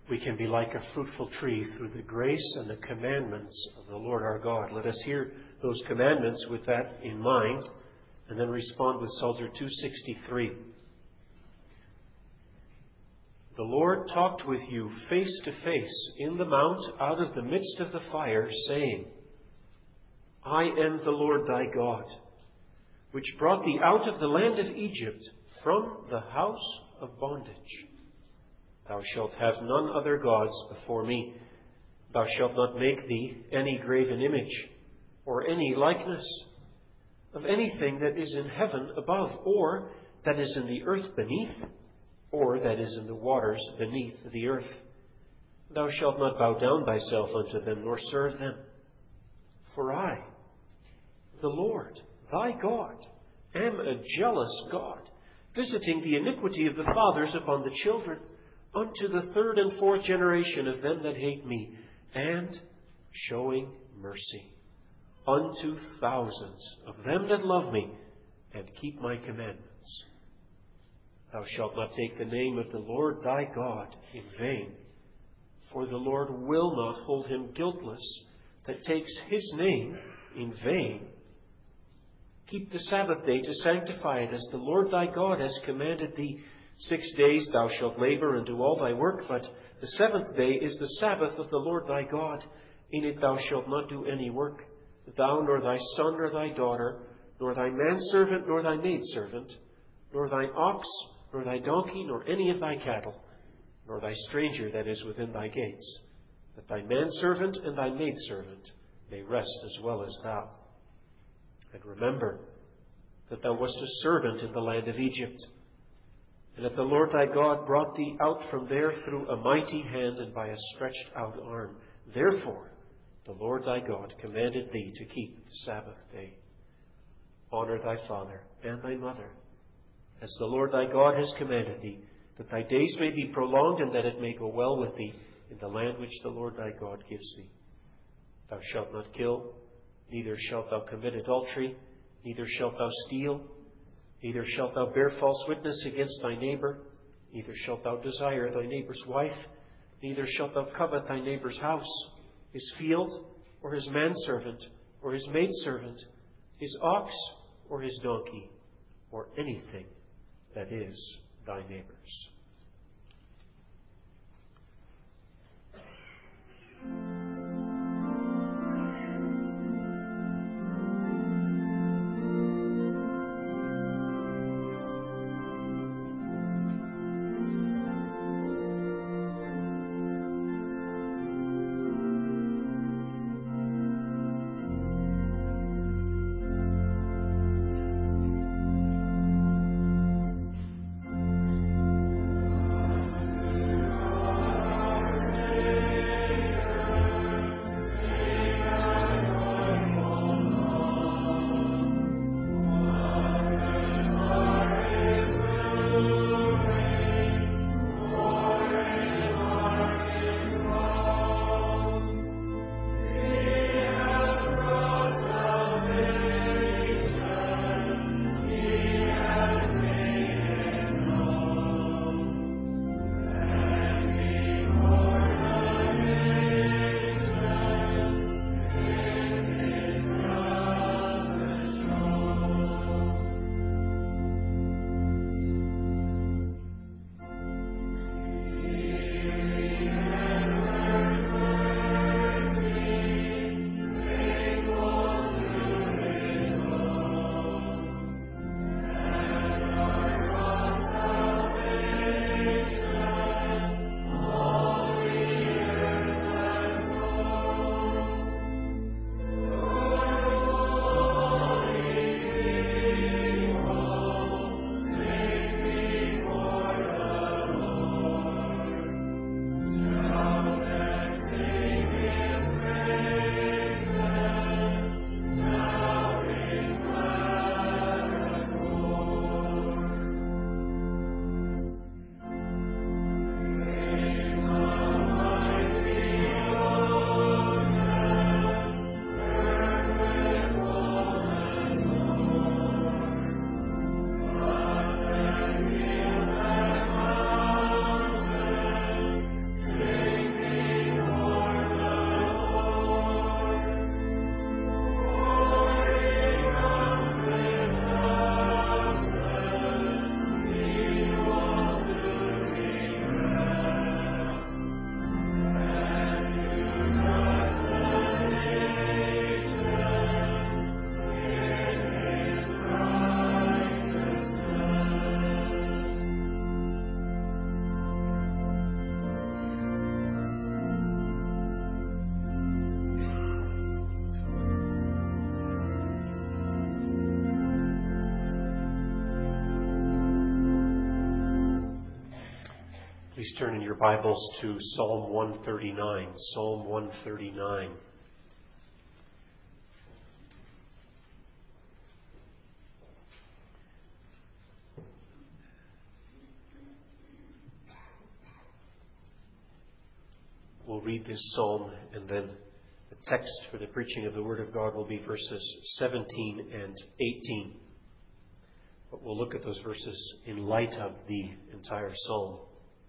we can be like a fruitful tree through the grace and the commandments of the Lord our God. Let us hear those commandments with that in mind, and then respond with Psalter 263. The Lord talked with you face to face in the mount out of the midst of the fire, saying, I am the Lord thy God, which brought thee out of the land of Egypt from the house of bondage. Thou shalt have none other gods before me. Thou shalt not make thee any graven image, or any likeness of anything that is in heaven above, or that is in the earth beneath, or that is in the waters beneath the earth. Thou shalt not bow down thyself unto them, nor serve them. For I, the Lord, thy God, am a jealous God, visiting the iniquity of the fathers upon the children, unto the third and fourth generation of them that hate me, and showing mercy unto thousands of them that love me, and keep my commandments. Thou shalt not take the name of the Lord thy God in vain, for the Lord will not hold him guiltless that takes his name in vain. Keep the Sabbath day to sanctify it, as the Lord thy God has commanded thee. 6 days thou shalt labor and do all thy work, but the seventh day is the Sabbath of the Lord thy God. In it thou shalt not do any work, thou, nor thy son, nor thy daughter, nor thy manservant, nor thy maidservant, nor thine ox, nor thy donkey, nor any of thy cattle, nor thy stranger that is within thy gates, that thy manservant and thy maidservant may rest as well as thou. And remember that thou wast a servant in the land of Egypt, and that the Lord thy God brought thee out from there through a mighty hand and by a stretched out arm. Therefore the Lord thy God commanded thee to keep the Sabbath day. Honor thy father and thy mother, as the Lord thy God has commanded thee, that thy days may be prolonged, and that it may go well with thee in the land which the Lord thy God gives thee. Thou shalt not kill, neither shalt thou commit adultery, neither shalt thou steal, neither shalt thou bear false witness against thy neighbor, neither shalt thou desire thy neighbor's wife, neither shalt thou covet thy neighbor's house, his field, or his manservant, or his maidservant, his ox, or his donkey, or anything that is thy neighbor's. Please turn in your Bibles to Psalm 139. Psalm 139. We'll read this psalm, and then the text for the preaching of the Word of God will be verses 17 and 18. But we'll look at those verses in light of the entire psalm.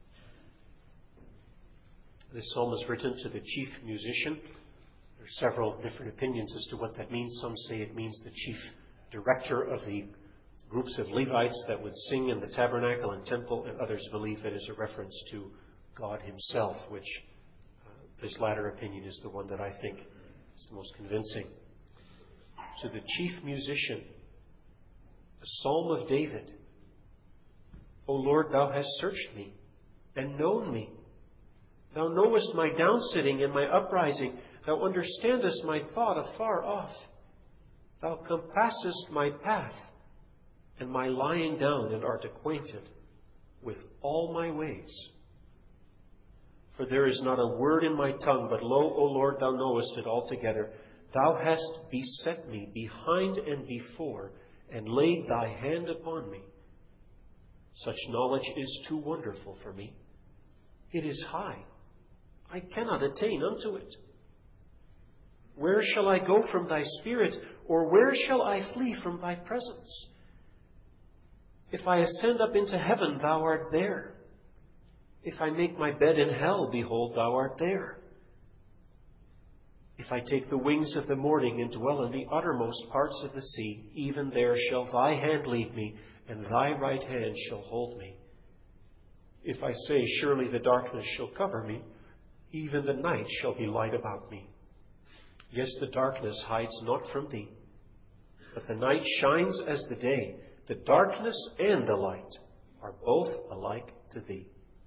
This psalm is written to the chief musician. There are several different opinions as to what that means. Some say it means the chief director of the groups of Levites that would sing in the tabernacle and temple, and others believe that is a reference to God himself, which this latter opinion is the one that I think is the most convincing. To the chief musician, a psalm of David. O Lord, thou hast searched me and known me. Thou knowest my downsitting and my uprising. Thou understandest my thought afar off. Thou compassest my path and my lying down, and art acquainted with all my ways. For there is not a word in my tongue, but lo, O Lord, thou knowest it altogether. Thou hast beset me behind and before, and laid thy hand upon me. Such knowledge is too wonderful for me. It is high. I cannot attain unto it. Where shall I go from thy spirit, or where shall I flee from thy presence? If I ascend up into heaven, thou art there. If I make my bed in hell, behold, thou art there. If I take the wings of the morning and dwell in the uttermost parts of the sea, even there shall thy hand lead me, and thy right hand shall hold me. If I say, surely the darkness shall cover me, even the night shall be light about me. Yes, the darkness hides not from thee, but the night shines as the day. The darkness and the light are both alike to thee.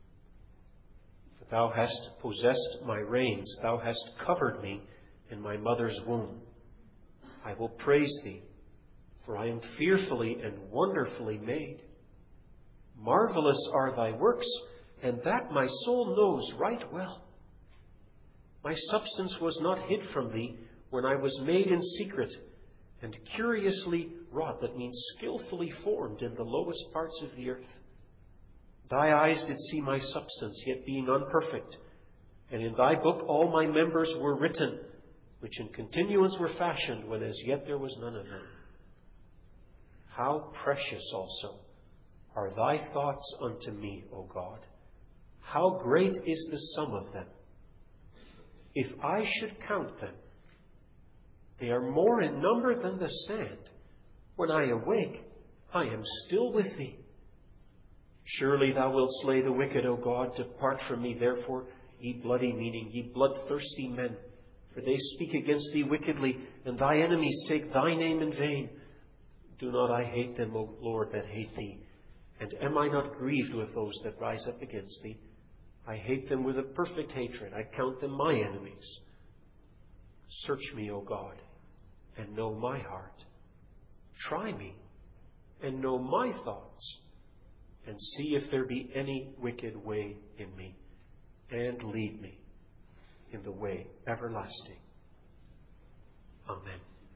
Thou hast possessed my reins. Thou hast covered me in my mother's womb. I will praise thee, for I am fearfully and wonderfully made. Marvelous are thy works, and that my soul knows right well. My substance was not hid from thee when I was made in secret and curiously wrought, that means skillfully formed in the lowest parts of the earth. Thy eyes did see my substance, yet being unperfect. And in thy book all my members were written, which in continuance were fashioned, when as yet there was none of them. How precious also are thy thoughts unto me, O God! How great is the sum of them! If I should count them, they are more in number than the sand. When I awake, I am still with thee. Surely thou wilt slay the wicked, O God. Depart from me, therefore, ye bloody, meaning ye bloodthirsty men. For they speak against thee wickedly, and thy enemies take thy name in vain. Do not I hate them, O Lord, that hate thee? And am I not grieved with those that rise up against thee? I hate them with a perfect hatred. I count them my enemies. Search me, O God, and know my heart. Try me, and know my thoughts, and see if there be any wicked way in me, and lead me in the way everlasting. Amen.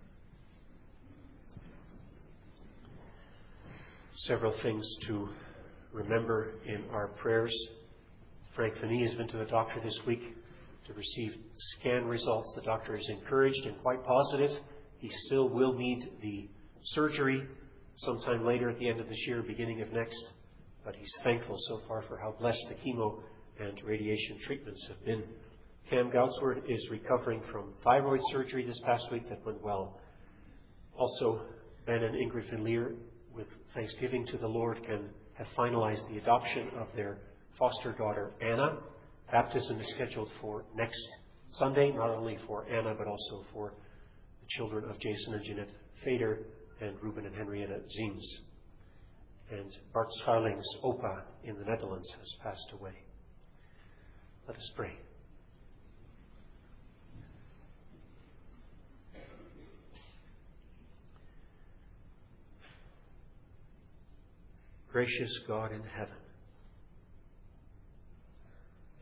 Several things to remember in our prayers. Frank Finney has been to the doctor this week to receive scan results. The doctor is encouraged and quite positive. He still will need the surgery sometime later at the end of this year, beginning of next. But he's thankful so far for how blessed the chemo and radiation treatments have been. Cam Goutsword is recovering from thyroid surgery this past week that went well. Also, Ben and Ingrid Finleer, with thanksgiving to the Lord, can have finalized the adoption of their foster daughter, Anna. Baptism is scheduled for next Sunday, not only for Anna, but also for the children of Jason and Jeanette Fader and Ruben and Henrietta Ziems. And Bart Scharling's opa in the Netherlands has passed away. Let us pray. Gracious God in heaven,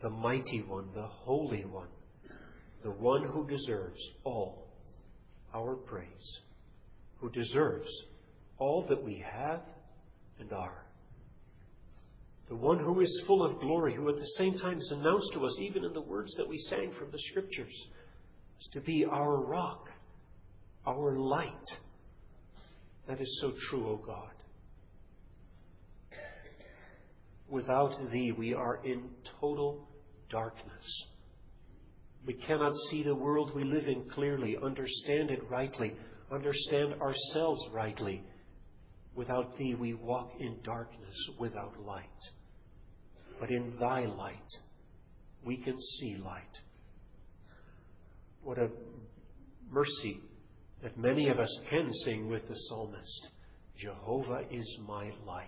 the Mighty One, the Holy One, the one who deserves all our praise, who deserves all that we have and are. The one who is full of glory, who at the same time is announced to us, even in the words that we sang from the Scriptures, is to be our rock, our light. That is so true, O God. Without Thee, we are in total darkness. We cannot see the world we live in clearly, understand it rightly, understand ourselves rightly. Without Thee, we walk in darkness without light. But in Thy light, we can see light. What a mercy that many of us can sing with the psalmist. Jehovah is my light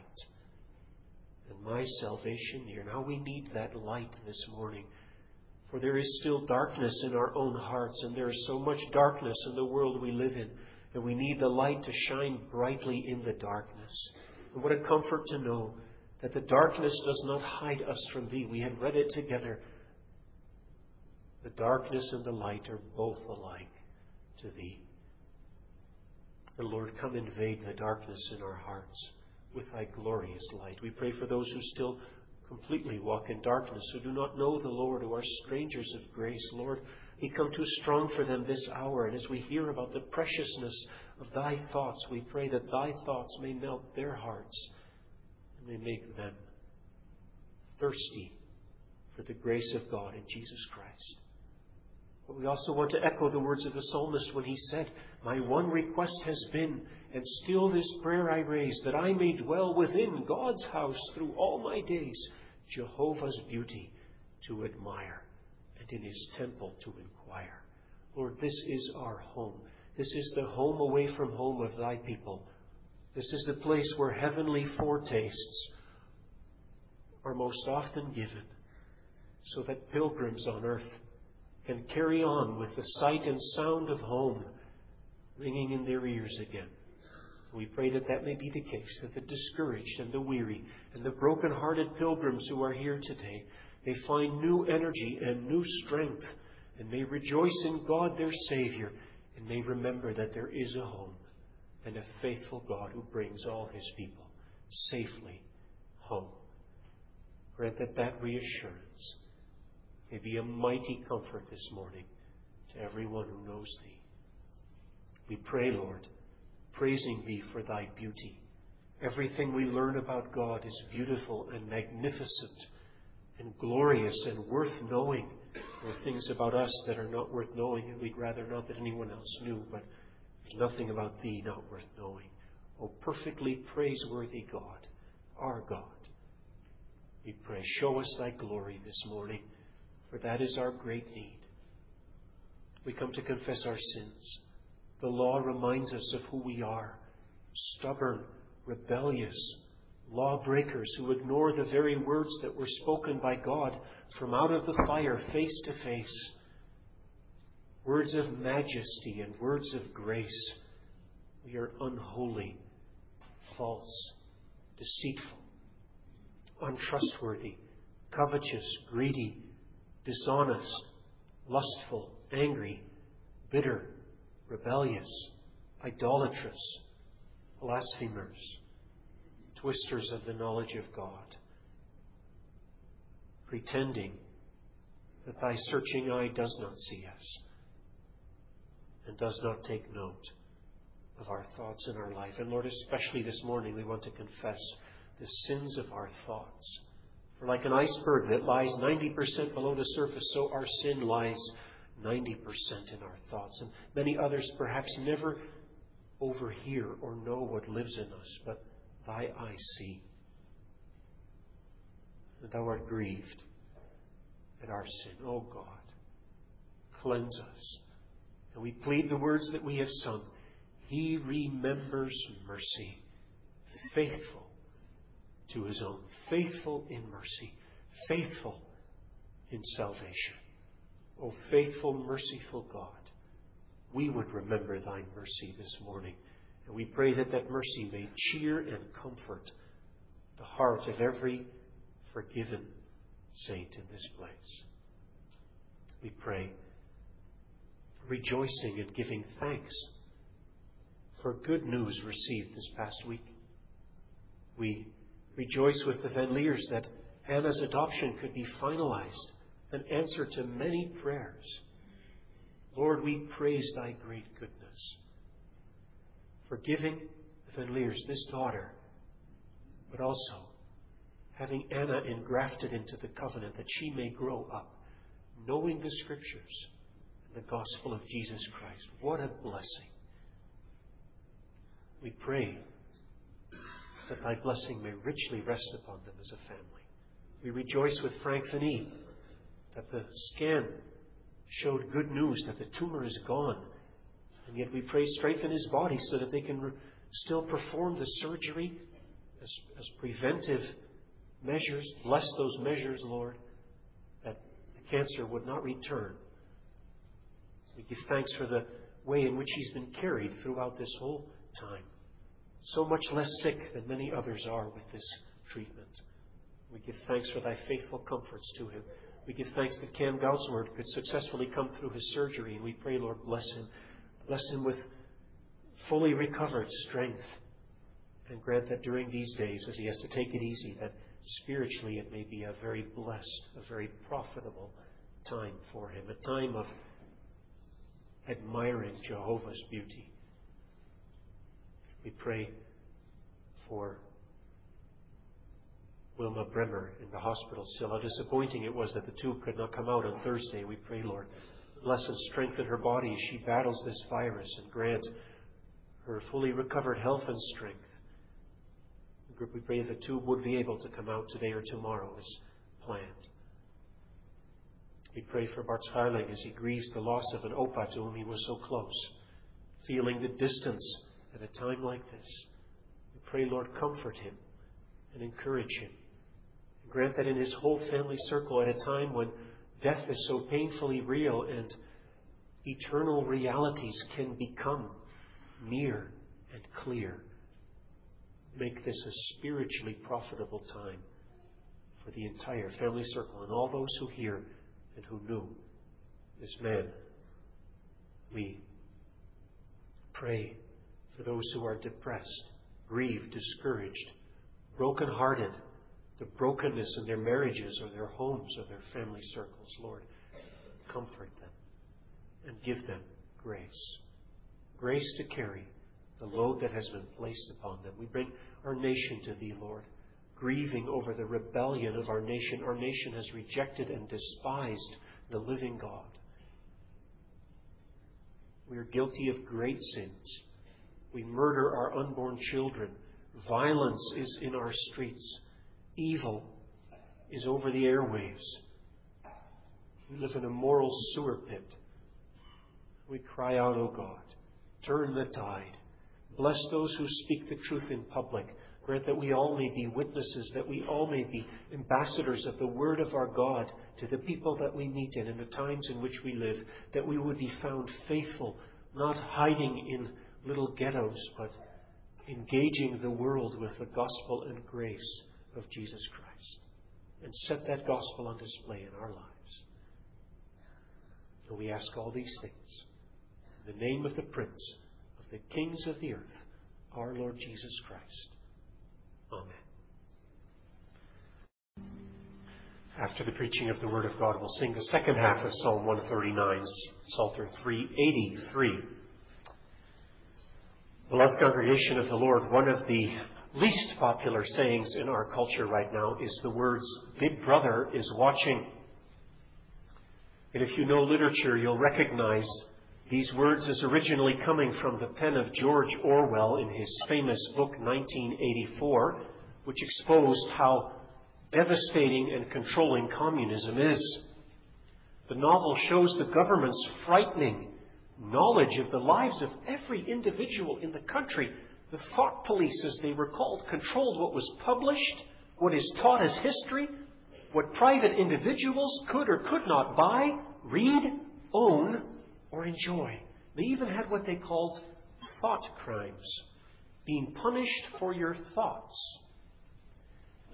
and my salvation near. Now we need that light this morning. For there is still darkness in our own hearts, and there is so much darkness in the world we live in. And we need the light to shine brightly in the darkness. And what a comfort to know that the darkness does not hide us from Thee. We have read it together. The darkness and the light are both alike to Thee. And Lord, come invade the darkness in our hearts with Thy glorious light. We pray for those who still completely walk in darkness, who do not know the Lord, who are strangers of grace. Lord, become too strong for them this hour. And as we hear about the preciousness of Thy thoughts, we pray that Thy thoughts may melt their hearts and may make them thirsty for the grace of God in Jesus Christ. But we also want to echo the words of the psalmist when he said, my one request has been, and still this prayer I raise, that I may dwell within God's house through all my days, Jehovah's beauty to admire, and in His temple to inquire. Lord, this is our home. This is the home away from home of Thy people. This is the place where heavenly foretastes are most often given, so that pilgrims on earth can carry on with the sight and sound of home ringing in their ears again. We pray that that may be the case, that the discouraged and the weary and the broken-hearted pilgrims who are here today may find new energy and new strength, and may rejoice in God their Savior, and may remember that there is a home and a faithful God who brings all His people safely home. Grant that that reassurance may be a mighty comfort this morning to everyone who knows Thee. We pray, Lord, praising Thee for Thy beauty. Everything we learn about God is beautiful and magnificent and glorious and worth knowing. There are things about us that are not worth knowing, and we'd rather not that anyone else knew, but there's nothing about Thee not worth knowing. O perfectly praiseworthy God, our God, we pray, show us Thy glory this morning, for that is our great need. We come to confess our sins. The law reminds us of who we are. Stubborn, rebellious, lawbreakers who ignore the very words that were spoken by God from out of the fire face to face. Words of majesty and words of grace. We are unholy, false, deceitful, untrustworthy, covetous, greedy, dishonest, lustful, angry, bitter, rebellious, idolatrous, blasphemers, twisters of the knowledge of God, pretending that Thy searching eye does not see us and does not take note of our thoughts in our life. And Lord, especially this morning, we want to confess the sins of our thoughts. For like an iceberg that lies 90% below the surface, so our sin lies 90% in our thoughts. And many others perhaps never overhear or know what lives in us, but Thy eye see. And Thou art grieved at our sin. Oh God, cleanse us. And we plead the words that we have sung. He remembers mercy, faithful to His own, faithful in mercy, faithful in salvation. O faithful, merciful God, we would remember Thy mercy this morning. And we pray that that mercy may cheer and comfort the heart of every forgiven saint in this place. We pray, rejoicing and giving thanks for good news received this past week. We rejoice with the Van Leers that Anna's adoption could be finalized, an answer to many prayers. Lord, we praise thy great goodness for giving the Van Leers this daughter, but also having Anna engrafted into the covenant that she may grow up, knowing the Scriptures and the gospel of Jesus Christ. What a blessing. We pray that thy blessing may richly rest upon them as a family. We rejoice with Frank Finney that the scan showed good news that the tumor is gone. And yet we pray strengthen his body so that they can still perform the surgery as preventive measures. Bless those measures, Lord, that the cancer would not return. We give thanks for the way in which he's been carried throughout this whole time. So much less sick than many others are with this treatment. We give thanks for thy faithful comforts to him. We give thanks that Cam Goudsword could successfully come through his surgery, and we pray, Lord, bless him. Bless him with fully recovered strength, and grant that during these days, as he has to take it easy, that spiritually it may be a very blessed, a very profitable time for him, a time of admiring Jehovah's beauty. We pray for Wilma Bremer in the hospital still. How disappointing it was that the tube could not come out on Thursday. We pray, Lord, bless and strengthen her body as she battles this virus, and grant her fully recovered health and strength. We pray the tube would be able to come out today or tomorrow as planned. We pray for Bart Schuiling as he grieves the loss of an opa to whom he was so close, feeling the distance at a time like this. We pray, Lord, comfort him and encourage him. And grant that in his whole family circle, at a time when death is so painfully real and eternal realities can become near and clear, make this a spiritually profitable time for the entire family circle and all those who hear and who knew this man. We pray for those who are depressed, grieved, discouraged, broken-hearted, the brokenness in their marriages or their homes or their family circles. Lord, comfort them and give them grace. Grace to carry the load that has been placed upon them. We bring our nation to Thee, Lord, grieving over the rebellion of our nation. Our nation has rejected and despised the living God. We are guilty of great sins. We murder our unborn children. Violence is in our streets. Evil is over the airwaves. We live in a moral sewer pit. We cry out, O God, turn the tide. Bless those who speak the truth in public. Grant that we all may be witnesses, that we all may be ambassadors of the Word of our God to the people that we meet in the times in which we live, that we would be found faithful, not hiding in little ghettos, but engaging the world with the gospel and grace of Jesus Christ, and set that gospel on display in our lives. And we ask all these things in the name of the Prince of the kings of the earth, our Lord Jesus Christ. Amen. After the preaching of the Word of God, we'll sing the second half of Psalm 139, Psalter 383. Beloved congregation of the Lord, one of the least popular sayings in our culture right now is the words, Big Brother is watching. And if you know literature, you'll recognize these words as originally coming from the pen of George Orwell in his famous book 1984, which exposed how devastating and controlling communism is. The novel shows the government's frightening knowledge of the lives of every individual in the country. The thought police, as they were called, controlled what was published, what is taught as history, what private individuals could or could not buy, read, own, or enjoy. They even had what they called thought crimes, being punished for your thoughts.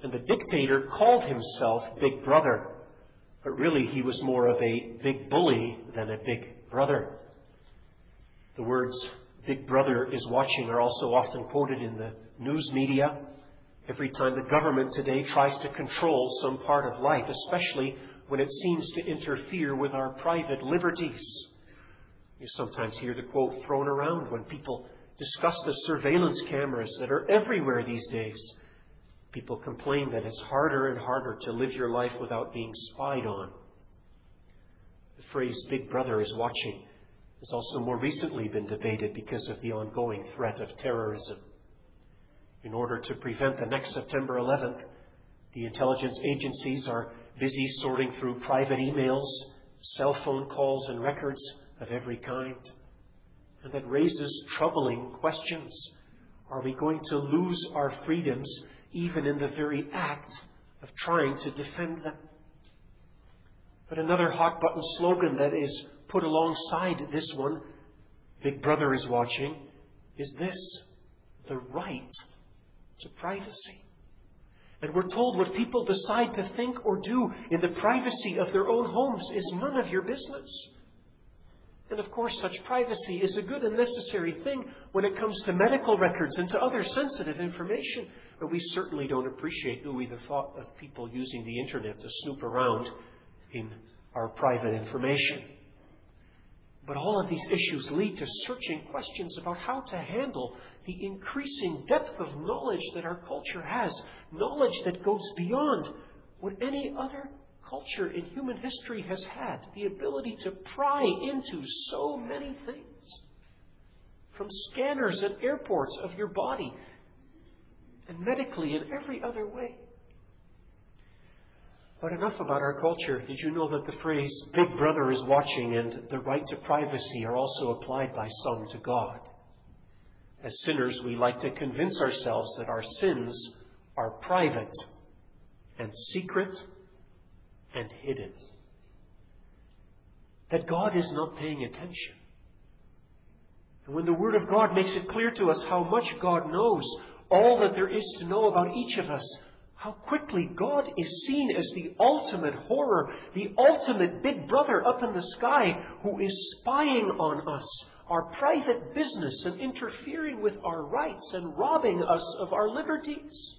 And the dictator called himself Big Brother. But really he was more of a big bully than a big brother. The words Big Brother is watching are also often quoted in the news media. Every time the government today tries to control some part of life, especially when it seems to interfere with our private liberties. You sometimes hear the quote thrown around when people discuss the surveillance cameras that are everywhere these days. People complain that it's harder and harder to live your life without being spied on. The phrase Big Brother is watching has also more recently been debated because of the ongoing threat of terrorism. In order to prevent the next September 11th, the intelligence agencies are busy sorting through private emails, cell phone calls, and records of every kind. And that raises troubling questions. Are we going to lose our freedoms even in the very act of trying to defend them? But another hot-button slogan that is put alongside this one, Big Brother is watching, is this: the right to privacy. And we're told what people decide to think or do in the privacy of their own homes is none of your business. And of course, such privacy is a good and necessary thing when it comes to medical records and to other sensitive information. But we certainly don't appreciate, do we, the thought of people using the internet to snoop around in our private information. But all of these issues lead to searching questions about how to handle the increasing depth of knowledge that our culture has, knowledge that goes beyond what any other culture in human history has had, the ability to pry into so many things, from scanners at airports of your body, and medically in every other way. But enough about our culture. Did you know that the phrase Big Brother is watching and the right to privacy are also applied by some to God? As sinners, we like to convince ourselves that our sins are private and secret and hidden. That God is not paying attention. And when the Word of God makes it clear to us how much God knows, all that there is to know about each of us, how quickly God is seen as the ultimate horror, the ultimate Big Brother up in the sky who is spying on us, our private business, and interfering with our rights and robbing us of our liberties.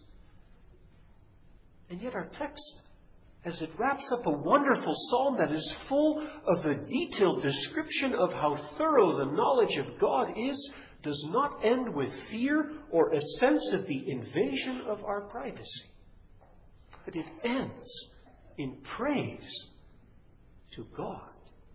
And yet our text, as it wraps up a wonderful psalm that is full of a detailed description of how thorough the knowledge of God is, does not end with fear or a sense of the invasion of our privacy. But it ends in praise to God.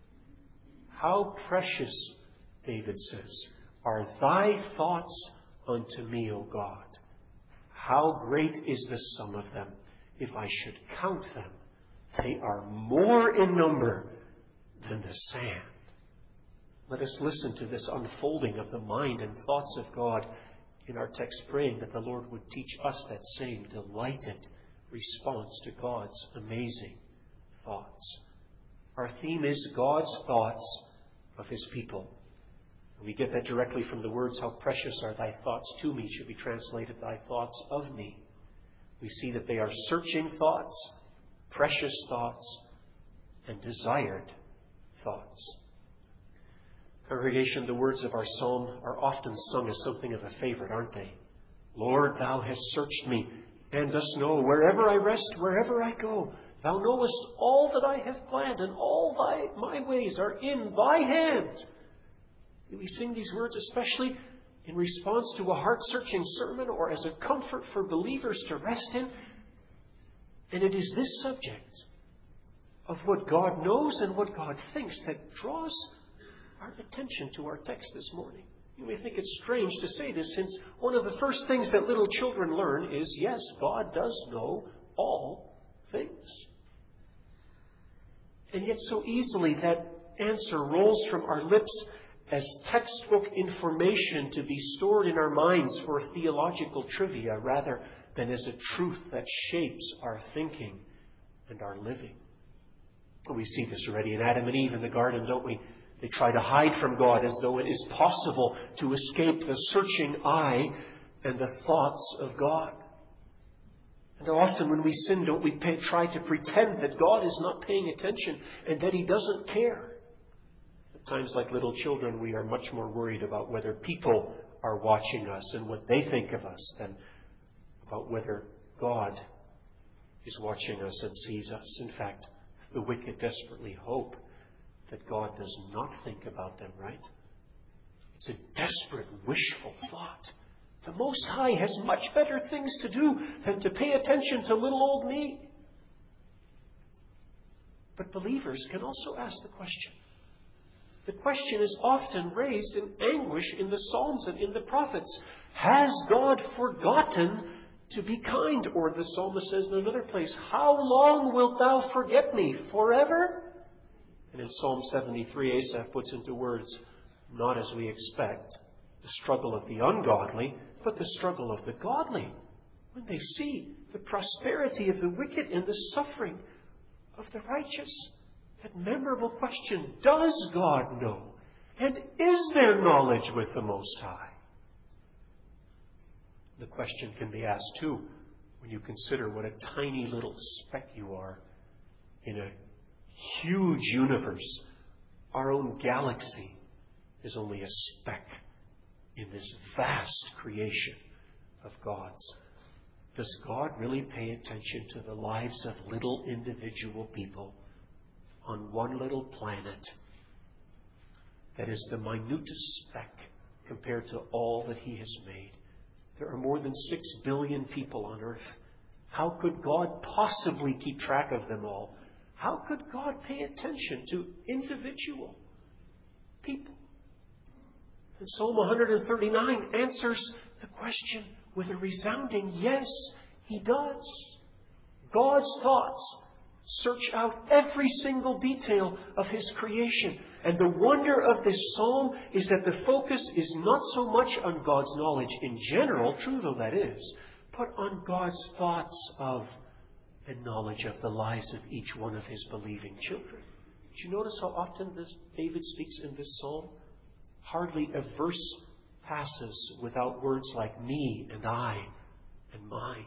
How precious, David says, are thy thoughts unto me, O God. How great is the sum of them. If I should count them, they are more in number than the sand. Let us listen to this unfolding of the mind and thoughts of God in our text, praying that the Lord would teach us that same delighted response to God's amazing thoughts. Our theme is God's thoughts of His people. We get that directly from the words, how precious are thy thoughts to me, should be translated, thy thoughts of me. We see that they are searching thoughts, precious thoughts, and desired thoughts. Congregation, the words of our psalm are often sung as something of a favorite, aren't they? Lord, thou hast searched me, and dost know wherever I rest, wherever I go. Thou knowest all that I have planned, and all my ways are in thy hand. Do we sing these words especially in response to a heart-searching sermon or as a comfort for believers to rest in? And it is this subject of what God knows and what God thinks that draws our attention to our text this morning. You may think it's strange to say this, since one of the first things that little children learn is, yes, God does know all things. And yet so easily that answer rolls from our lips as textbook information to be stored in our minds for theological trivia, rather than as a truth that shapes our thinking and our living. We see this already in Adam and Eve in the garden, don't we? They try to hide from God as though it is possible to escape the searching eye and the thoughts of God. And often when we sin, don't we try to pretend that God is not paying attention and that He doesn't care? At times, like little children, we are much more worried about whether people are watching us and what they think of us than about whether God is watching us and sees us. In fact, the wicked desperately hope that God does not think about them, right? It's a desperate, wishful thought. The Most High has much better things to do than to pay attention to little old me. But believers can also ask the question. The question is often raised in anguish in the Psalms and in the prophets. Has God forgotten to be kind? Or the psalmist says in another place, how long wilt thou forget me? Forever? And in Psalm 73, Asaph puts into words, not as we expect, the struggle of the ungodly, but the struggle of the godly. When they see the prosperity of the wicked and the suffering of the righteous. That memorable question, does God know? And is there knowledge with the Most High? The question can be asked too when you consider what a tiny little speck you are in a huge universe. Our own galaxy is only a speck in this vast creation of God's. Does God really pay attention to the lives of little individual people on one little planet that is the minutest speck compared to all that He has made? There are more than 6 billion people on earth. How could God possibly keep track of them all? How could God pay attention to individual people? And Psalm 139 answers the question with a resounding yes, He does. God's thoughts search out every single detail of His creation. And the wonder of this psalm is that the focus is not so much on God's knowledge in general, true though that is, but on God's thoughts of and knowledge of the lives of each one of His believing children. Did you notice how often David speaks in this psalm? Hardly a verse passes without words like me and I and mine.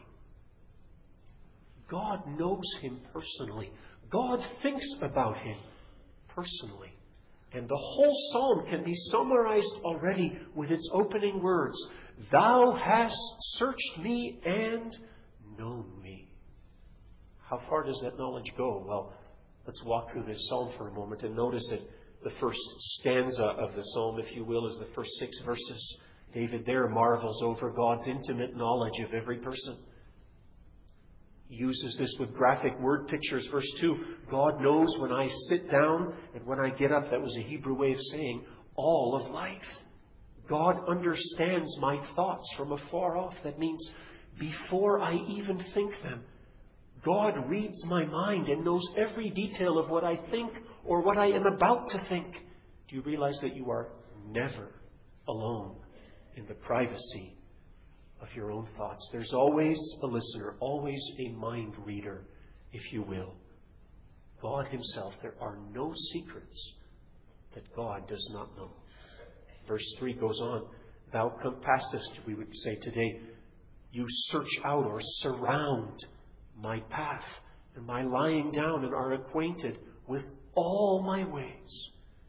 God knows him personally. God thinks about him personally. And the whole psalm can be summarized already with its opening words. Thou hast searched me and known me. How far does that knowledge go? Well, let's walk through this psalm for a moment and notice that the first stanza of the psalm, if you will, is the first 6 verses. David there marvels over God's intimate knowledge of every person. He uses this with graphic word pictures. Verse 2, God knows when I sit down and when I get up. That was a Hebrew way of saying all of life. God understands my thoughts from afar off. That means before I even think them. God reads my mind and knows every detail of what I think or what I am about to think. Do you realize that you are never alone in the privacy of your own thoughts? There's always a listener, always a mind reader, if you will. God himself, there are no secrets that God does not know. Verse 3 goes on, thou compassest, we would say today, you search out or surround my path and my lying down and are acquainted with all my ways.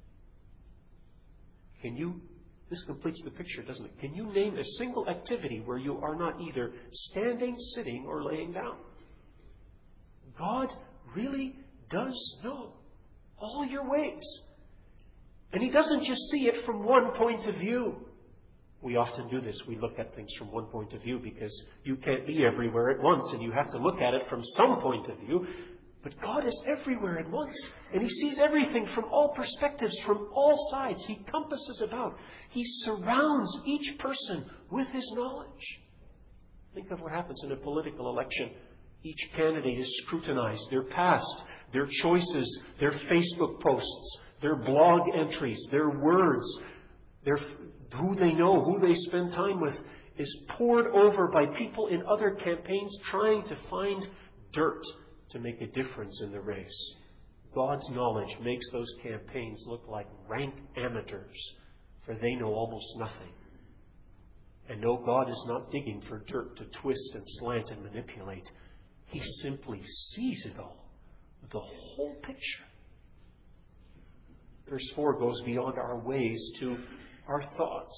This completes the picture, doesn't it? Can you name a single activity where you are not either standing, sitting, or laying down? God really does know all your ways. And he doesn't just see it from one point of view. We often do this. We look at things from one point of view because you can't be everywhere at once and you have to look at it from some point of view. But God is everywhere at once. And he sees everything from all perspectives, from all sides. He compasses about. He surrounds each person with his knowledge. Think of what happens in a political election. Each candidate is scrutinized. Their past, their choices, their Facebook posts, their blog entries, their words, who they know, who they spend time with, is poured over by people in other campaigns trying to find dirt to make a difference in the race. God's knowledge makes those campaigns look like rank amateurs, for they know almost nothing. And no, God is not digging for dirt to twist and slant and manipulate. He simply sees it all, the whole picture. Verse 4 goes beyond our ways to our thoughts.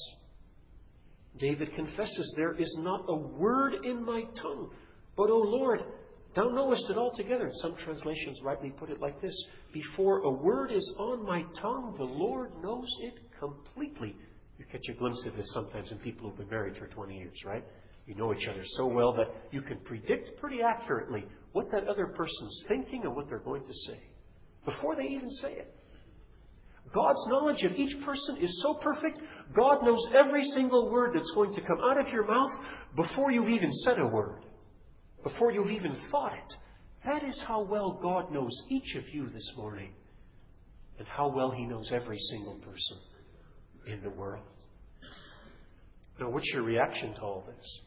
David confesses, there is not a word in my tongue, but, O Lord, Thou knowest it altogether. Some translations rightly put it like this: before a word is on my tongue, the Lord knows it completely. You catch a glimpse of this sometimes in people who've been married for 20 years, right? You know each other so well that you can predict pretty accurately what that other person's thinking and what they're going to say before they even say it. God's knowledge of each person is so perfect, God knows every single word that's going to come out of your mouth before you've even said a word, before you've even thought it. That is how well God knows each of you this morning, and how well He knows every single person in the world. Now, what's your reaction to all this?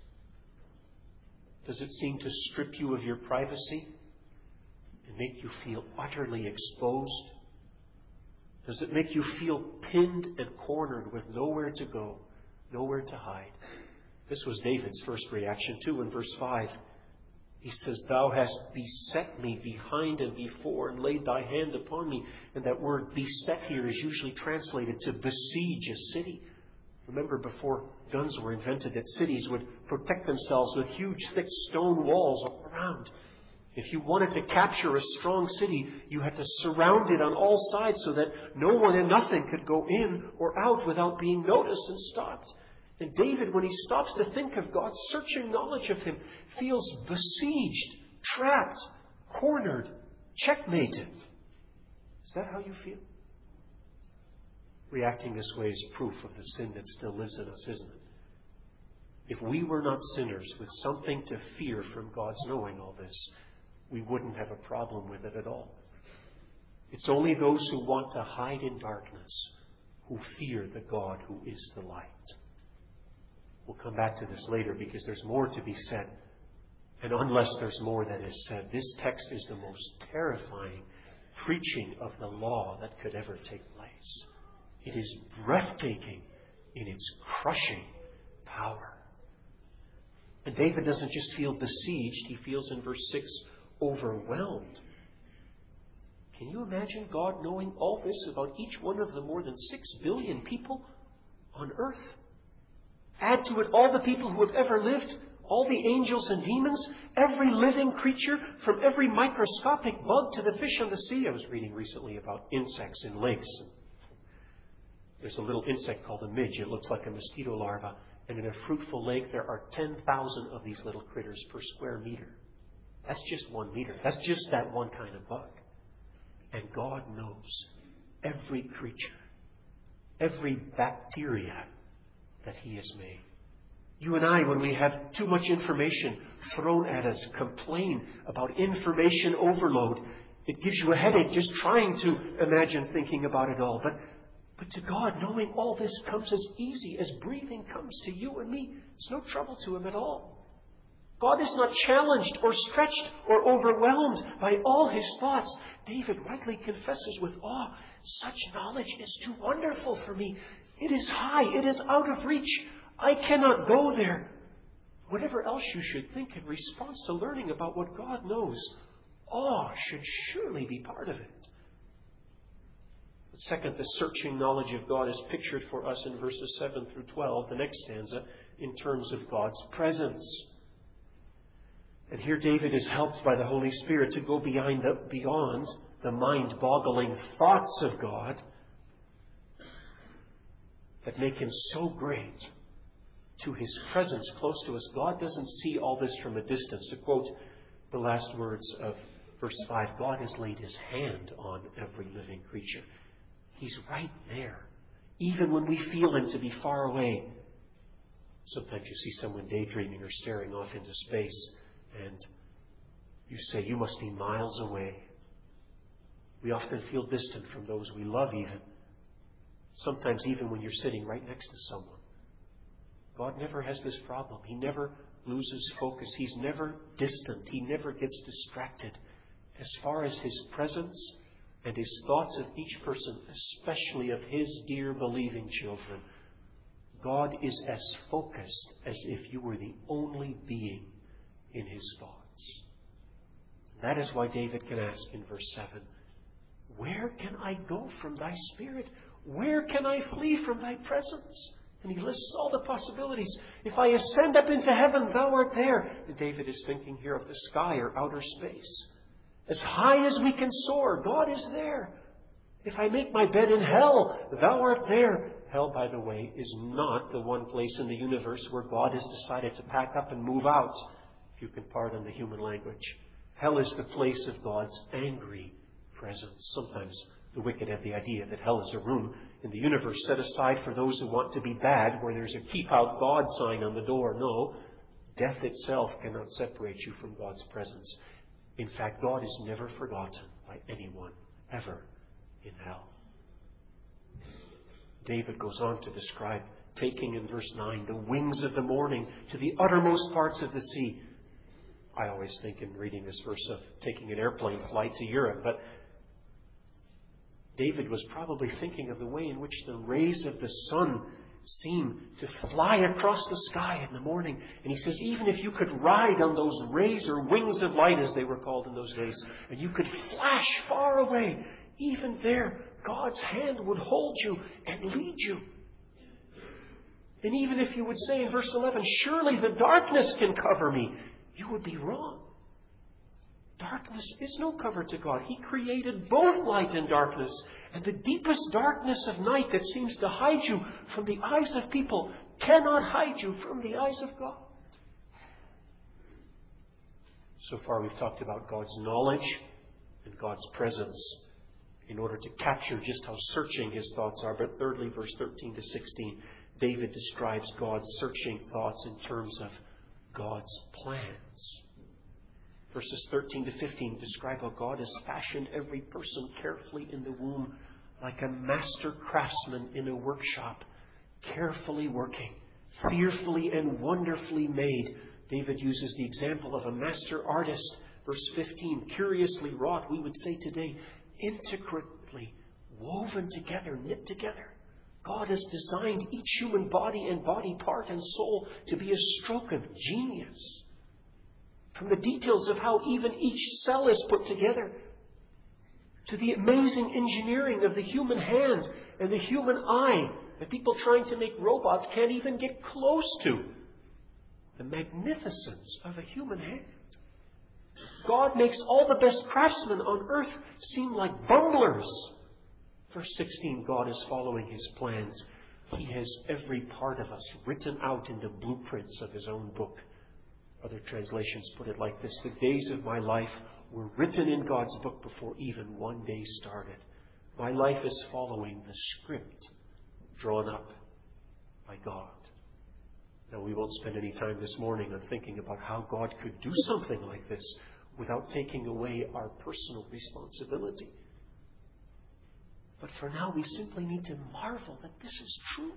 Does it seem to strip you of your privacy and make you feel utterly exposed? Does it make you feel pinned and cornered with nowhere to go, nowhere to hide? This was David's first reaction too in verse 5. He says, Thou hast beset me behind and before and laid Thy hand upon me. And that word beset here is usually translated to besiege a city. Remember, before guns were invented, that cities would protect themselves with huge, thick stone walls all around. If you wanted to capture a strong city, you had to surround it on all sides so that no one and nothing could go in or out without being noticed and stopped. And David, when he stops to think of God's searching knowledge of him, feels besieged, trapped, cornered, checkmated. Is that how you feel? Reacting this way is proof of the sin that still lives in us, isn't it? If we were not sinners with something to fear from God's knowing all this, we wouldn't have a problem with it at all. It's only those who want to hide in darkness who fear the God who is the light. We'll come back to this later because there's more to be said. And unless there's more that is said, this text is the most terrifying preaching of the law that could ever take place. It is breathtaking in its crushing power. And David doesn't just feel besieged, he feels in verse 6 overwhelmed. Can you imagine God knowing all this about each one of the more than 6 billion people on earth? Add to it all the people who have ever lived, all the angels and demons, every living creature, from every microscopic bug to the fish on the sea. I was reading recently about insects in lakes. There's a little insect called a midge. It looks like a mosquito larva. And in a fruitful lake, there are 10,000 of these little critters per square meter. That's just 1 meter. That's just that one kind of bug. And God knows every creature, every bacteria that He has made. You and I, when we have too much information thrown at us, complain about information overload. It gives you a headache just trying to imagine thinking about it all. But to God, knowing all this comes as easy as breathing comes to you and me. It's no trouble to Him at all. God is not challenged or stretched or overwhelmed by all His thoughts. David rightly confesses with awe, such knowledge is too wonderful for me. It is high. It is out of reach. I cannot go there. Whatever else you should think in response to learning about what God knows, awe should surely be part of it. But second, the searching knowledge of God is pictured for us in verses 7 through 12, the next stanza, in terms of God's presence. And here David is helped by the Holy Spirit to go beyond the mind-boggling thoughts of God that make Him so great to His presence close to us. God doesn't see all this from a distance. To quote the last words of verse 5, God has laid His hand on every living creature. He's right there, even when we feel Him to be far away. Sometimes you see someone daydreaming or staring off into space, and you say, you must be miles away. We often feel distant from those we love even. Sometimes even when you're sitting right next to someone. God never has this problem. He never loses focus. He's never distant. He never gets distracted. As far as His presence and His thoughts of each person, especially of His dear believing children, God is as focused as if you were the only being in His thoughts. That is why David can ask in verse 7, where can I go from thy spirit? Where can I flee from thy presence? And he lists all the possibilities. If I ascend up into heaven, thou art there. And David is thinking here of the sky or outer space. As high as we can soar, God is there. If I make my bed in hell, thou art there. Hell, by the way, is not the one place in the universe where God has decided to pack up and move out, if you can pardon the human language. Hell is the place of God's angry presence. Sometimes the wicked have the idea that hell is a room in the universe set aside for those who want to be bad, where there's a keep out God sign on the door. No, death itself cannot separate you from God's presence. In fact, God is never forgotten by anyone, ever, in hell. David goes on to describe taking in verse 9 the wings of the morning to the uttermost parts of the sea. I always think in reading this verse of taking an airplane flight to Europe, but David was probably thinking of the way in which the rays of the sun seem to fly across the sky in the morning. And he says, even if you could ride on those rays or wings of light, as they were called in those days, and you could flash far away, even there, God's hand would hold you and lead you. And even if you would say in verse 11, surely the darkness can cover me, you would be wrong. Darkness is no cover to God. He created both light and darkness. And the deepest darkness of night that seems to hide you from the eyes of people cannot hide you from the eyes of God. So far we've talked about God's knowledge and God's presence in order to capture just how searching his thoughts are. But thirdly, verse 13 to 16, David describes God's searching thoughts in terms of God's plans. Verses 13 to 15 describe how God has fashioned every person carefully in the womb, like a master craftsman in a workshop, carefully working, fearfully and wonderfully made. David uses the example of a master artist. Verse 15, curiously wrought, we would say today, intricately woven together, knit together. God has designed each human body and body part and soul to be a stroke of genius. From the details of how even each cell is put together, to the amazing engineering of the human hand and the human eye that people trying to make robots can't even get close to. The magnificence of a human hand. God makes all the best craftsmen on earth seem like bunglers. Verse 16, God is following his plans. He has every part of us written out in the blueprints of his own book. Other translations put it like this: the days of my life were written in God's book before even one day started. My life is following the script drawn up by God. Now, we won't spend any time this morning on thinking about how God could do something like this without taking away our personal responsibility. But for now, we simply need to marvel that this is true.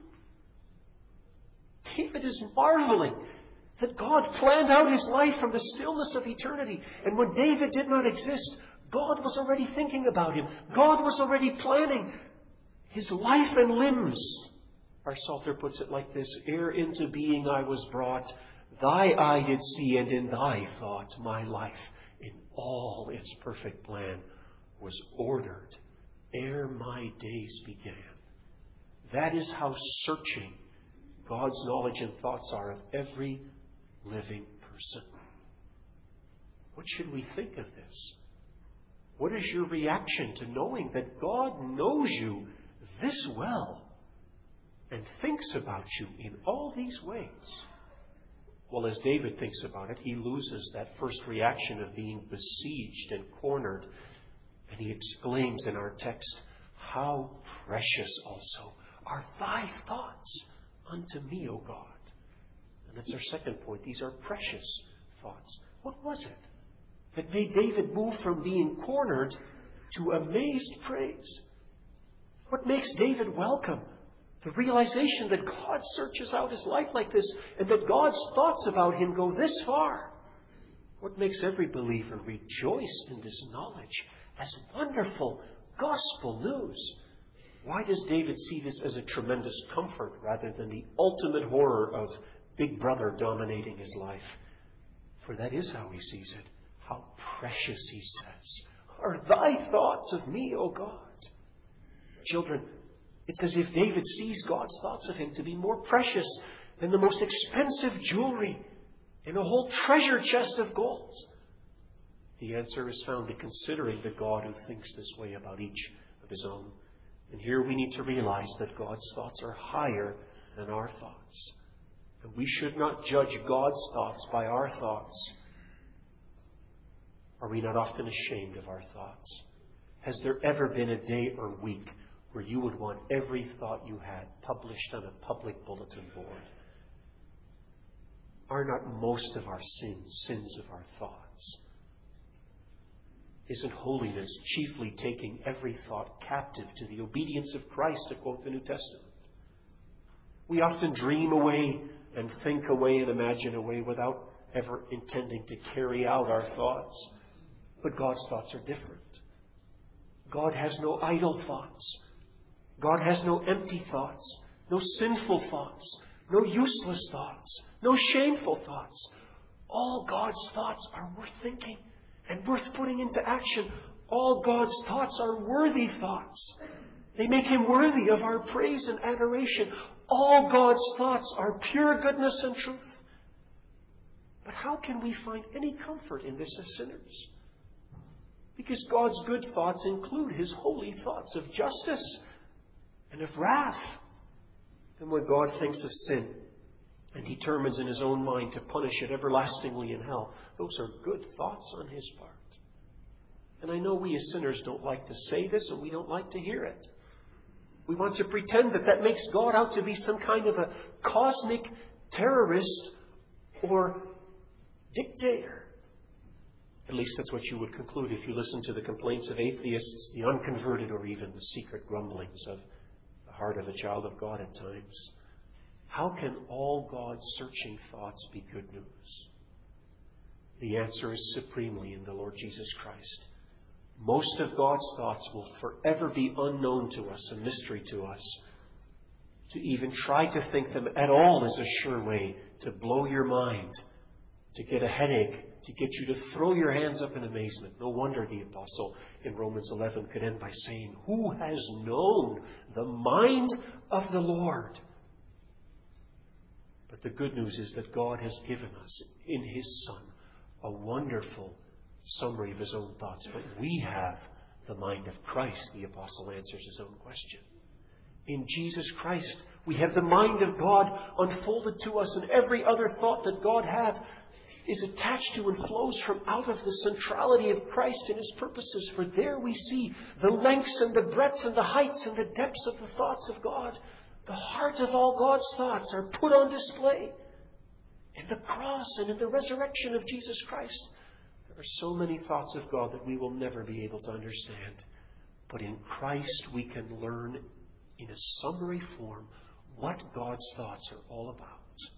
David is marveling that God planned out his life from the stillness of eternity. And when David did not exist, God was already thinking about him. God was already planning his life and limbs. Our Psalter puts it like this: ere into being I was brought, thy eye did see, and in thy thought my life in all its perfect plan was ordered ere my days began. That is how searching God's knowledge and thoughts are of every living person. What should we think of this? What is your reaction to knowing that God knows you this well and thinks about you in all these ways? Well, as David thinks about it, he loses that first reaction of being besieged and cornered. And he exclaims in our text, how precious also are thy thoughts unto me, O God. And that's our second point. These are precious thoughts. What was it that made David move from being cornered to amazed praise? What makes David welcome the realization that God searches out his life like this and that God's thoughts about him go this far? What makes every believer rejoice in this knowledge as wonderful gospel news? Why does David see this as a tremendous comfort rather than the ultimate horror of Big Brother dominating his life? For that is how he sees it. How precious, he says, are thy thoughts of me, O God. Children, it's as if David sees God's thoughts of him to be more precious than the most expensive jewelry in a whole treasure chest of gold. The answer is found in considering the God who thinks this way about each of his own. And here we need to realize that God's thoughts are higher than our thoughts. And we should not judge God's thoughts by our thoughts. Are we not often ashamed of our thoughts? Has there ever been a day or week where you would want every thought you had published on a public bulletin board? Are not most of our sins of our thoughts? Isn't holiness chiefly taking every thought captive to the obedience of Christ, to quote the New Testament? We often dream away and think away and imagine away without ever intending to carry out our thoughts. But God's thoughts are different. God has no idle thoughts. God has no empty thoughts, no sinful thoughts, no useless thoughts, no shameful thoughts. All God's thoughts are worth thinking and worth putting into action. All God's thoughts are worthy thoughts. They make Him worthy of our praise and adoration. All God's thoughts are pure goodness and truth. But how can we find any comfort in this as sinners? Because God's good thoughts include His holy thoughts of justice and of wrath. And when God thinks of sin and determines in His own mind to punish it everlastingly in hell, those are good thoughts on His part. And I know we as sinners don't like to say this, and we don't like to hear it. We want to pretend that that makes God out to be some kind of a cosmic terrorist or dictator. At least that's what you would conclude if you listen to the complaints of atheists, the unconverted, or even the secret grumblings of the heart of a child of God at times. How can all God's searching thoughts be good news? The answer is supremely in the Lord Jesus Christ. Most of God's thoughts will forever be unknown to us, a mystery to us. To even try to think them at all is a sure way to blow your mind, to get a headache, to get you to throw your hands up in amazement. No wonder the apostle in Romans 11 could end by saying, "Who has known the mind of the Lord?" But the good news is that God has given us in His Son a wonderful summary of His own thoughts. But we have the mind of Christ, the apostle answers his own question. In Jesus Christ, we have the mind of God unfolded to us, and every other thought that God has is attached to and flows from out of the centrality of Christ and His purposes. For there we see the lengths and the breadths and the heights and the depths of the thoughts of God. The heart of all God's thoughts are put on display in the cross and in the resurrection of Jesus Christ. There are so many thoughts of God that we will never be able to understand. But in Christ we can learn in a summary form what God's thoughts are all about.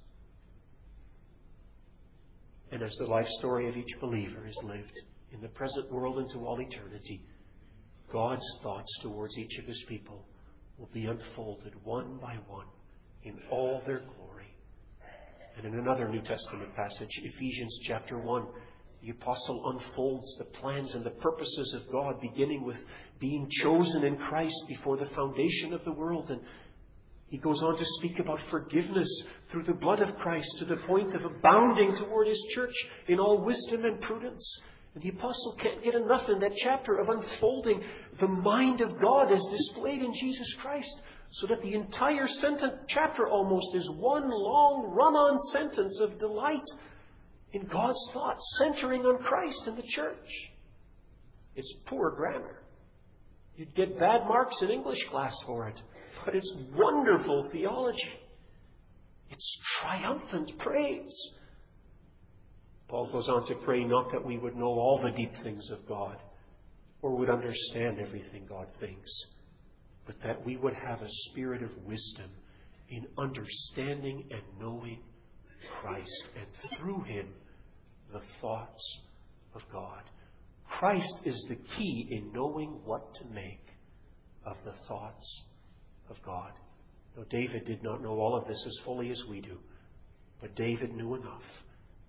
And as the life story of each believer is lived in the present world into all eternity, God's thoughts towards each of His people will be unfolded one by one in all their glory. And in another New Testament passage, Ephesians chapter 1, the apostle unfolds the plans and the purposes of God, beginning with being chosen in Christ before the foundation of the world. And he goes on to speak about forgiveness through the blood of Christ to the point of abounding toward His church in all wisdom and prudence. And the apostle can't get enough in that chapter of unfolding the mind of God as displayed in Jesus Christ, so that the entire chapter almost is one long run-on sentence of delight in God's thoughts, centering on Christ and the church. It's poor grammar. You'd get bad marks in English class for it. But it's wonderful theology. It's triumphant praise. Paul goes on to pray not that we would know all the deep things of God or would understand everything God thinks, but that we would have a spirit of wisdom in understanding and knowing Christ, and through Him the thoughts of God. Christ is the key in knowing what to make of the thoughts of God. Now, David did not know all of this as fully as we do, but David knew enough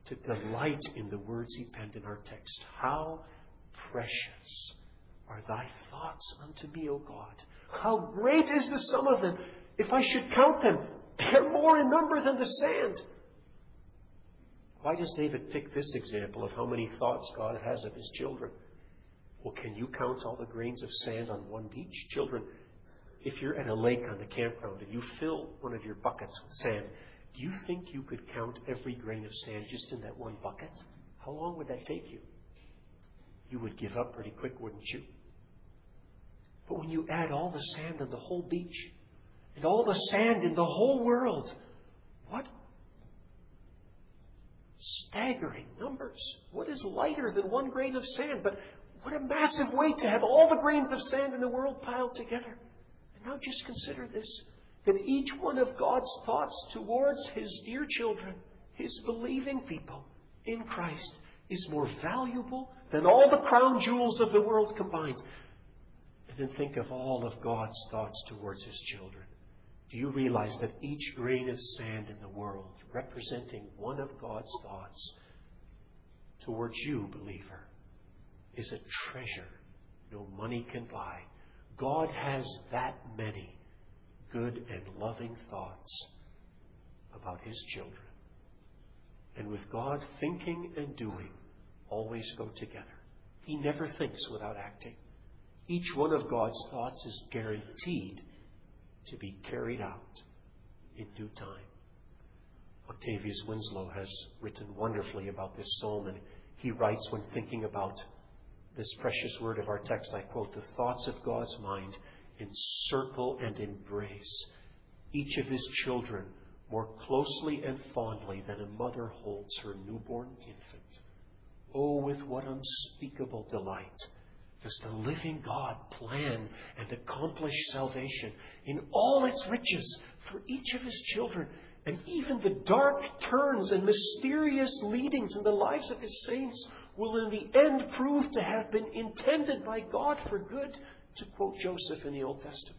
to delight in the words he penned in our text. How precious are thy thoughts unto me, O God. How great is the sum of them. If I should count them, they're more in number than the sand. Why does David pick this example of how many thoughts God has of his children? Well, can you count all the grains of sand on one beach? Children, if you're at a lake on the campground and you fill one of your buckets with sand, do you think you could count every grain of sand just in that one bucket? How long would that take you? You would give up pretty quick, wouldn't you? But when you add all the sand on the whole beach and all the sand in the whole world, what staggering numbers. What is lighter than one grain of sand? But what a massive weight to have all the grains of sand in the world piled together. And now just consider this, that each one of God's thoughts towards His dear children, His believing people in Christ, is more valuable than all the crown jewels of the world combined. And then think of all of God's thoughts towards His children. Do you realize that each grain of sand in the world, representing one of God's thoughts towards you, believer, is a treasure no money can buy? God has that many good and loving thoughts about His children. And with God, thinking and doing always go together. He never thinks without acting. Each one of God's thoughts is guaranteed to be carried out in due time. Octavius Winslow has written wonderfully about this psalm, and he writes when thinking about this precious word of our text, I quote, "The thoughts of God's mind encircle and embrace each of His children more closely and fondly than a mother holds her newborn infant. Oh, with what unspeakable delight does the living God plan and accomplish salvation in all its riches for each of His children, and even the dark turns and mysterious leadings in the lives of His saints will in the end prove to have been intended by God for good," to quote Joseph in the Old Testament.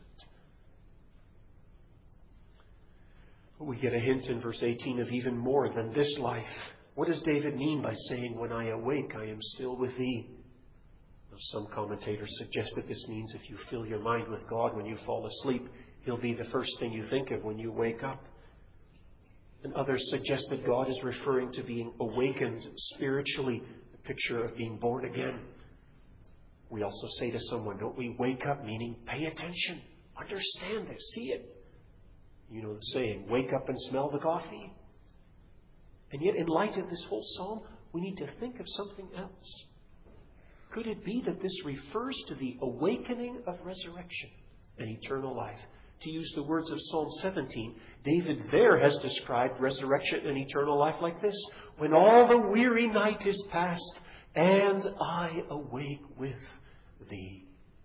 We get a hint in verse 18 of even more than this life. What does David mean by saying, "When I awake, I am still with Thee"? Well, some commentators suggest that this means if you fill your mind with God when you fall asleep, He'll be the first thing you think of when you wake up. And others suggest that God is referring to being awakened spiritually, a picture of being born again. We also say to someone, don't we, wake up, meaning pay attention, understand it, see it. You know the saying, wake up and smell the coffee. And yet, in light of this whole psalm, we need to think of something else. Could it be that this refers to the awakening of resurrection and eternal life? To use the words of Psalm 17, David there has described resurrection and eternal life like this: "When all the weary night is past, and I awake with Thee."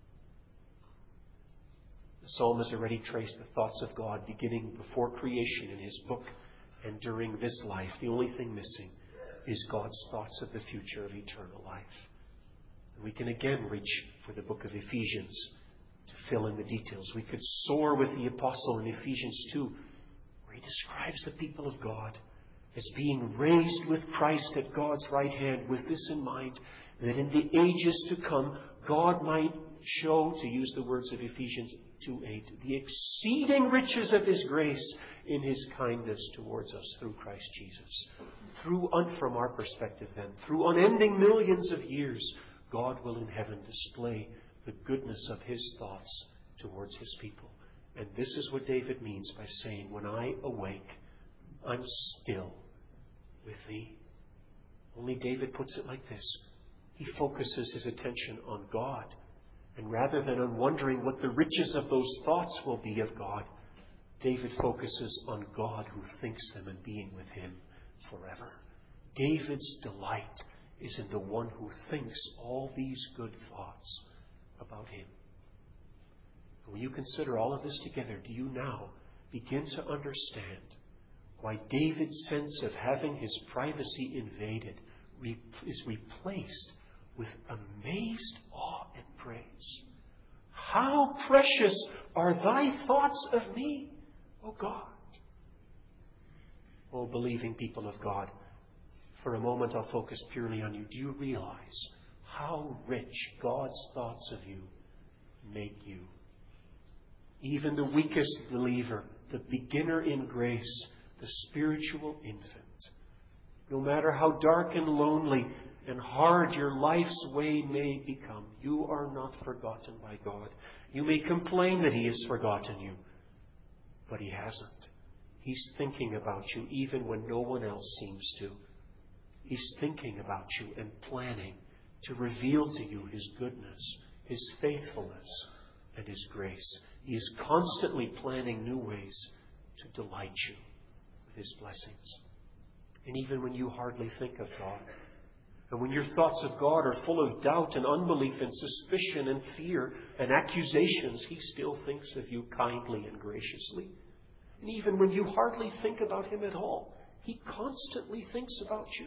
The psalmist has already traced the thoughts of God beginning before creation in his book and during this life. The only thing missing is God's thoughts of the future of eternal life. And we can again reach for the book of Ephesians to fill in the details. We could soar with the apostle in Ephesians 2, where he describes the people of God as being raised with Christ at God's right hand, with this in mind, that in the ages to come, God might show, to use the words of Ephesians 2:8, the exceeding riches of His grace in His kindness towards us through Christ Jesus. From our perspective then, through unending millions of years, God will in heaven display the goodness of His thoughts towards His people. And this is what David means by saying, "When I awake, I'm still with Thee." Only David puts it like this. He focuses his attention on God. And rather than on wondering what the riches of those thoughts will be of God, David focuses on God who thinks them and being with Him forever. David's delight is in the one who thinks all these good thoughts about Him. When you consider all of this together, do you now begin to understand why David's sense of having his privacy invaded is replaced with amazed awe and praise? How precious are Thy thoughts of me, O God. O believing people of God, For a moment, I'll focus purely on you. Do you realize how rich God's thoughts of you make you? Even the weakest believer, the beginner in grace, the spiritual infant. No matter how dark and lonely and hard your life's way may become, you are not forgotten by God. You may complain that He has forgotten you, but He hasn't. He's thinking about you even when no one else seems to. He's thinking about you and planning to reveal to you His goodness, His faithfulness, and His grace. He is constantly planning new ways to delight you with His blessings. And even when you hardly think of God, and when your thoughts of God are full of doubt and unbelief and suspicion and fear and accusations, He still thinks of you kindly and graciously. And even when you hardly think about Him at all, He constantly thinks about you.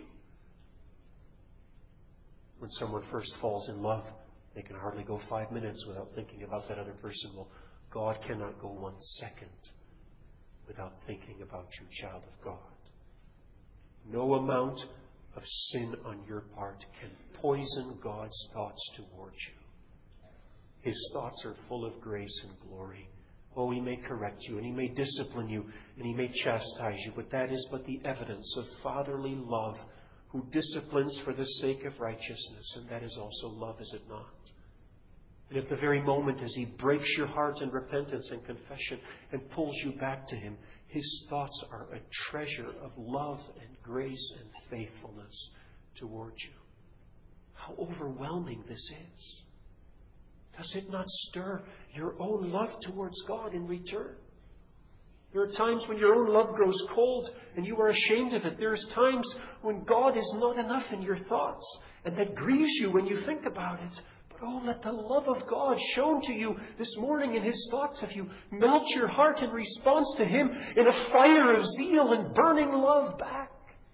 When someone first falls in love, they can hardly go 5 minutes without thinking about that other person. Well, God cannot go 1 second without thinking about you, child of God. No amount of sin on your part can poison God's thoughts towards you. His thoughts are full of grace and glory. Oh, He may correct you, and He may discipline you, and He may chastise you, but that is but the evidence of fatherly love, who disciplines for the sake of righteousness, and that is also love, is it not? And at the very moment as He breaks your heart in repentance and confession and pulls you back to Him, His thoughts are a treasure of love and grace and faithfulness towards you. How overwhelming this is. Does it not stir your own love towards God in return? There are times when your own love grows cold and you are ashamed of it. There are times when God is not enough in your thoughts, and that grieves you when you think about it. But oh, let the love of God shown to you this morning in His thoughts of you melt your heart in response to Him in a fire of zeal and burning love back.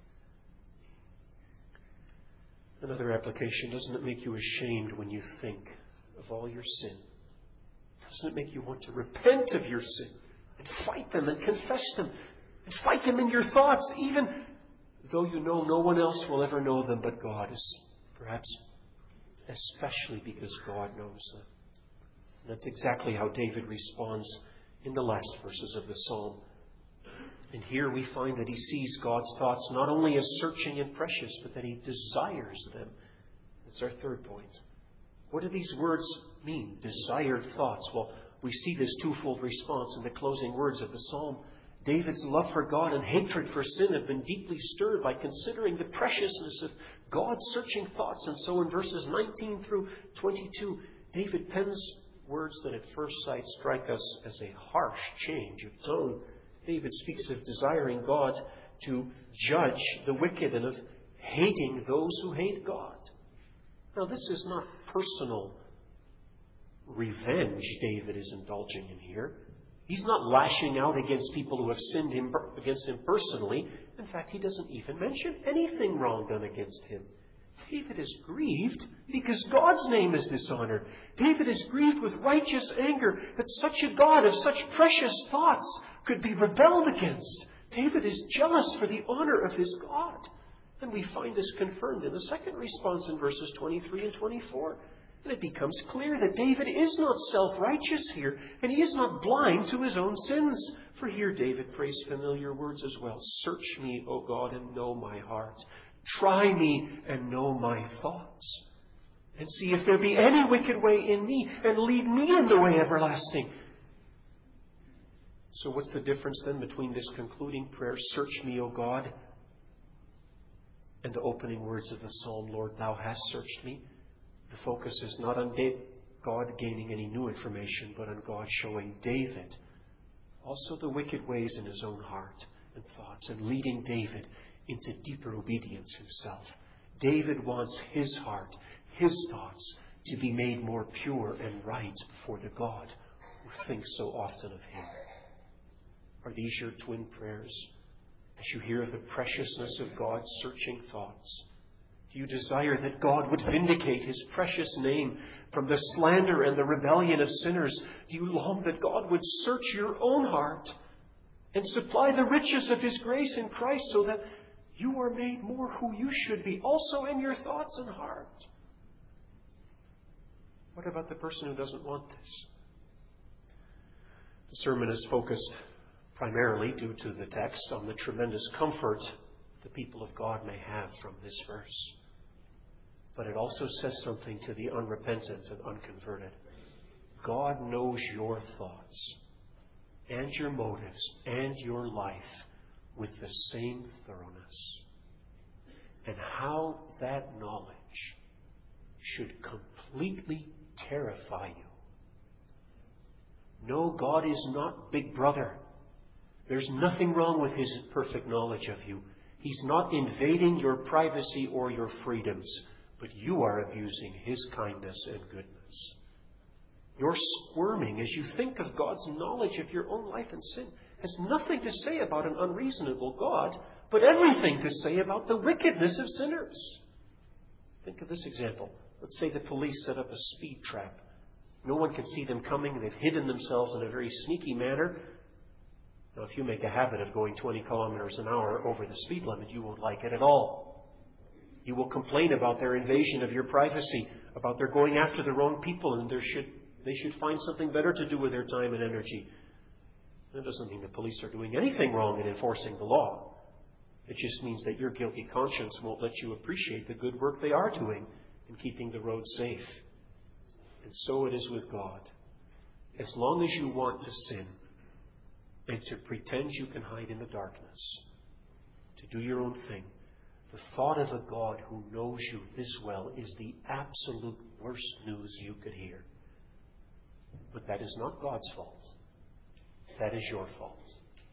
Another application, doesn't it make you ashamed when you think of all your sin? Doesn't it make you want to repent of your sin and fight them and confess them and fight them in your thoughts, even though you know no one else will ever know them but God, perhaps especially because God knows them? And that's exactly how David responds in the last verses of the psalm. And here we find that he sees God's thoughts not only as searching and precious, but that he desires them. That's our third point. What do these words mean? Desired thoughts. Well, we see this twofold response in the closing words of the psalm. David's love for God and hatred for sin have been deeply stirred by considering the preciousness of God's searching thoughts. And so in verses 19 through 22, David pens words that at first sight strike us as a harsh change of tone. David speaks of desiring God to judge the wicked and of hating those who hate God. Now, this is not personal revenge David is indulging in here. He's not lashing out against people who have sinned against him personally. In fact, he doesn't even mention anything wrong done against him. David is grieved because God's name is dishonored. David is grieved with righteous anger that such a God of such precious thoughts could be rebelled against. David is jealous for the honor of his God. And we find this confirmed in the second response in verses 23 and 24. And it becomes clear that David is not self-righteous here, and he is not blind to his own sins. For here David prays familiar words as well. Search me, O God, and know my heart. Try me and know my thoughts. And see if there be any wicked way in me, and lead me in the way everlasting. So what's the difference then between this concluding prayer, search me, O God, and the opening words of the psalm, Lord, thou hast searched me? The focus is not on God gaining any new information, but on God showing David also the wicked ways in his own heart and thoughts, and leading David into deeper obedience himself. David wants his heart, his thoughts, to be made more pure and right before the God who thinks so often of him. Are these your twin prayers? As you hear the preciousness of God's searching thoughts, do you desire that God would vindicate His precious name from the slander and the rebellion of sinners? Do you long that God would search your own heart and supply the riches of His grace in Christ so that You are made more who you should be, also in your thoughts and heart. What about the person who doesn't want this? The sermon is focused primarily, due to the text, on the tremendous comfort the people of God may have from this verse. But it also says something to the unrepentant and unconverted. God knows your thoughts and your motives and your life with the same thoroughness. And how that knowledge should completely terrify you. No, God is not Big Brother. There's nothing wrong with His perfect knowledge of you. He's not invading your privacy or your freedoms, but you are abusing His kindness and goodness. Your squirming as you think of God's knowledge of your own life and sin has nothing to say about an unreasonable God, but everything to say about the wickedness of sinners. Think of this example. Let's say the police set up a speed trap. No one can see them coming, and they've hidden themselves in a very sneaky manner. Now, if you make a habit of going 20 kilometers an hour over the speed limit, you won't like it at all. You will complain about their invasion of your privacy, about their going after the wrong people, and they should find something better to do with their time and energy. That doesn't mean the police are doing anything wrong in enforcing the law. It just means that your guilty conscience won't let you appreciate the good work they are doing in keeping the road safe. And so it is with God. As long as you want to sin and to pretend you can hide in the darkness, to do your own thing, the thought of a God who knows you this well is the absolute worst news you could hear. But that is not God's fault. That is your fault.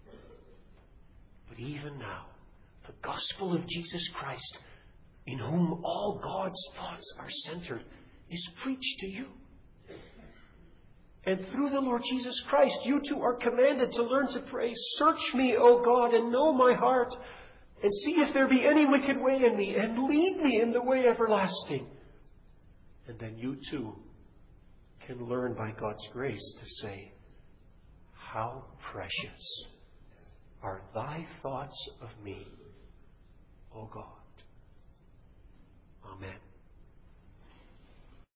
But even now, the gospel of Jesus Christ, in whom all God's thoughts are centered, is preached to you. And through the Lord Jesus Christ, you too are commanded to learn to pray, "Search me, O God, and know my heart, and see if there be any wicked way in me, and lead me in the way everlasting." And then you too can learn by God's grace to say, "How precious are thy thoughts of me, O God."